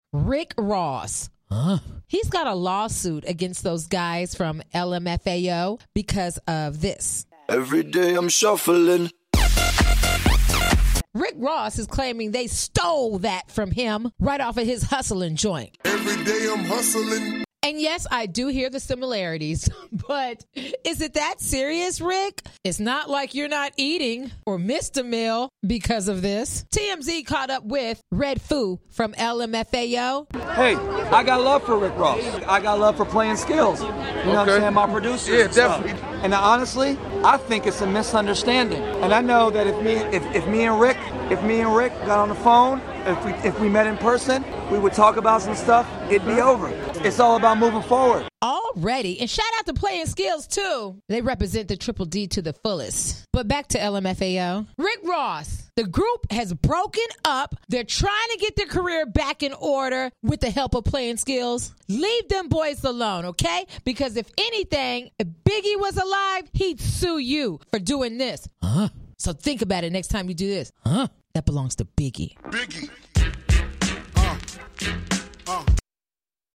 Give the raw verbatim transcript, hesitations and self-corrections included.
Rick Ross. Huh? He's got a lawsuit against those guys from L M F A O because of this. Every day I'm shuffling. Rick Ross is claiming they stole that from him right off of his hustling joint. Every day I'm hustling. And yes, I do hear the similarities, but is it that serious, Rick? It's not like you're not eating or missed a meal because of this. T M Z caught up with Red Foo from L M F A O. Hey, I got love for Rick Ross. I got love for playing skills. You know okay. what I'm saying? My producers. Yeah, and stuff. definitely. And honestly, I think it's a misunderstanding. And I know that if me, if, if me and Rick, if me and Rick got on the phone, if we if we met in person, we would talk about some stuff. It'd be over. It's all about moving forward. Already. And shout out to Playing Skills, too. They represent the Triple D to the fullest. But back to L M F A O. Rick Ross, the group has broken up. They're trying to get their career back in order with the help of Playing Skills. Leave them boys alone, okay? Because if anything, if Biggie was alive, he'd sue you for doing this. Huh? So think about it next time you do this. Huh? That belongs to Biggie. Biggie.